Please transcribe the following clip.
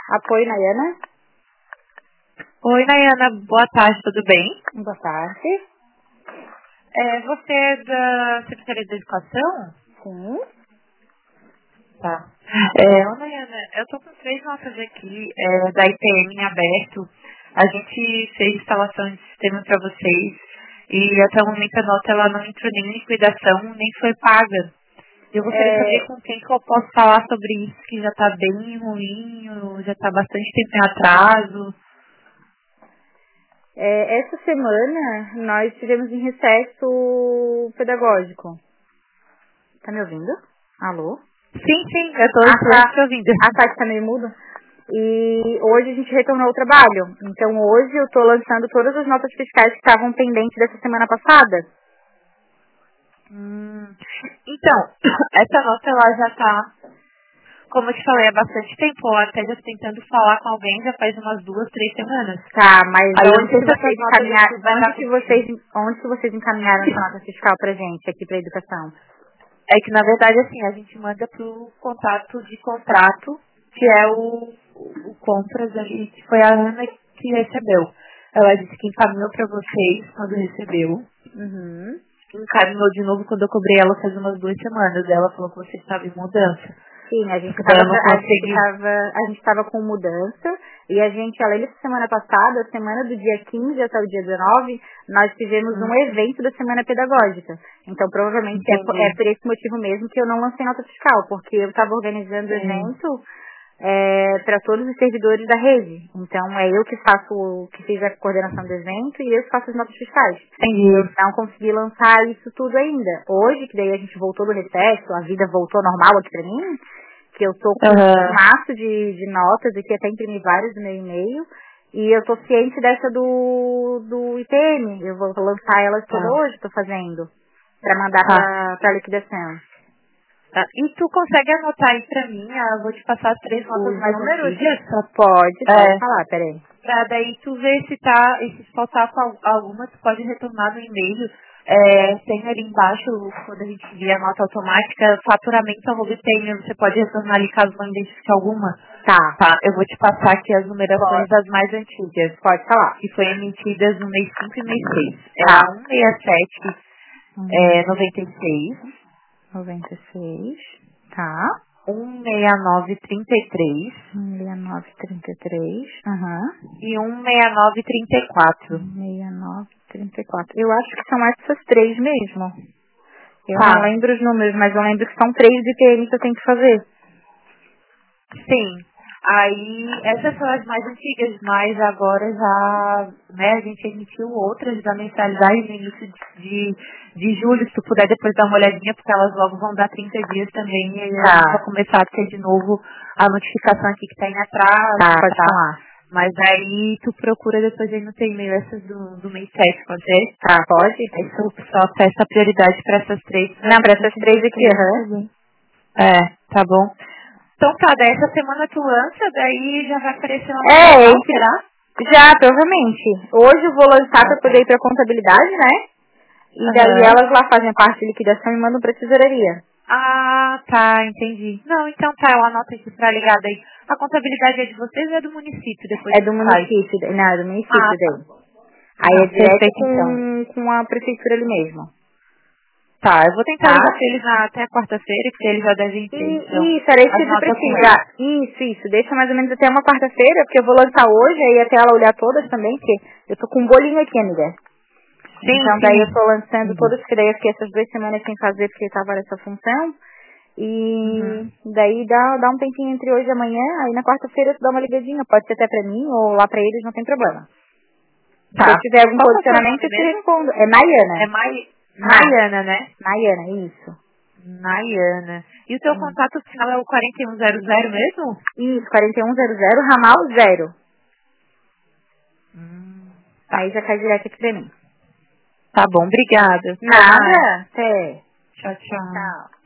Apoio, Nayana. Oi, Nayana, boa tarde, tudo bem? Boa tarde. Você é da Secretaria da Educação? Sim. Tá. Nayana, eu tô com 3 notas aqui da IPM em aberto. A gente fez instalação de sistema para vocês e até o momento a nota ela não entrou nem em liquidação, nem foi paga. Eu gostaria de saber com quem que eu posso falar sobre isso, que já tá bem ruim, já tá bastante tempo em atraso. Essa semana nós tivemos em recesso pedagógico. Tá me ouvindo? Alô? Sim, eu tô te ouvindo. A Tati tá meio muda. E hoje a gente retornou ao trabalho. Então hoje eu tô lançando todas as notas fiscais que estavam pendentes dessa semana passada. Então, essa nota ela já tá, como eu te falei, há bastante tempo. Eu até já tô tentando falar com alguém já faz umas 2, 3 semanas. Tá, mas Aí onde que vocês encaminharam, onde que vocês encaminharam essa nota fiscal pra gente aqui pra educação? É que, na verdade, assim, a gente manda pro contato de contrato, que é o compras ali, que foi a Ana que recebeu. Ela disse que encaminhou pra vocês quando recebeu. Uhum. Encaminhou de novo quando eu cobrei ela faz umas 2 semanas. Ela falou que você estava em mudança. Sim, a gente estava com mudança e a gente, além dessa semana passada, a semana do dia 15 até o dia 19, nós tivemos um evento da semana pedagógica. Então, provavelmente é por esse motivo mesmo que eu não lancei nota fiscal, porque eu estava organizando o evento para todos os servidores da rede. Então, é eu que fiz a coordenação do evento e eu que faço as notas fiscais. Eu não consegui lançar isso tudo ainda. Hoje, que daí a gente voltou do recesso, a vida voltou normal aqui pra mim, que eu tô com um maço de notas aqui, até imprimi várias no meu e-mail, e eu tô ciente dessa do IPM. Eu vou lançar elas toda hoje, tô fazendo, pra mandar pra liquidação. E tu consegue anotar aí pra mim? Eu vou te passar as 3 notas mais antigas. Pode falar, peraí. Pra daí tu ver se faltar alguma, tu pode retornar no e-mail. Tem ali embaixo, quando a gente vê a nota automática, faturamento@IPM, você pode retornar ali caso não identifique alguma. Tá, eu vou te passar aqui as numerações das mais antigas. Pode falar. Que foi emitidas no mês 5 e mês 6. É a 167, 96. 96, tá. 16933. 16933, E 16934. 16934. Eu acho que são essas 3 mesmo. Eu não lembro os números, mas eu lembro que são 3 IPM que eu tenho que fazer. Sim. Aí, essas são as mais antigas, mas agora já, a gente emitiu outras da mensalidade no início de julho, se tu puder depois dar uma olhadinha, porque elas logo vão dar 30 dias também, e a gente vai começar a ter de novo a notificação aqui que tá em atraso. Pode falar. Mas aí tu procura depois aí no teu e-mail essas do mês 7, pode ser? Pode. Aí só peço a prioridade para essas 3. Não, para essas 3 aqui, tá bom. Então tá, daí essa semana tu lança, daí já vai aparecer uma será? Já, provavelmente. Hoje eu vou lançar para poder ir para contabilidade, né? E daí elas lá fazem a parte de liquidação e mandam para tesouraria. Ah, tá, entendi. Não, então tá, eu anoto aqui pra ligar daí. A contabilidade é de vocês ou é do município? Depois É do município, não, é do município daí. Aí é direto com a prefeitura ali mesmo. Tá, eu vou tentar ligar pra eles até quarta-feira, porque eles já devem ter. Isso, era isso que você precisa. Isso, deixa mais ou menos até uma quarta-feira, porque eu vou lançar hoje, aí até ela olhar todas também, porque eu tô com um bolinho aqui, amiga. Então daí eu tô lançando todas, que daí eu fiquei essas 2 semanas sem fazer, porque eu tava nessa função. E daí dá um tempinho entre hoje e amanhã, aí na quarta-feira tu dá uma ligadinha, pode ser até pra mim ou lá pra eles, não tem problema. Se eu tiver algum posicionamento, eu te respondo. É Nayana. Nayana, né? Nayana, isso. Nayana. E o teu contato final é o 4100 mesmo? Isso, 4100, ramal 0. Aí já cai direto aqui pra mim. Tá bom, obrigada. Nada. Até. Tchau. Tchau.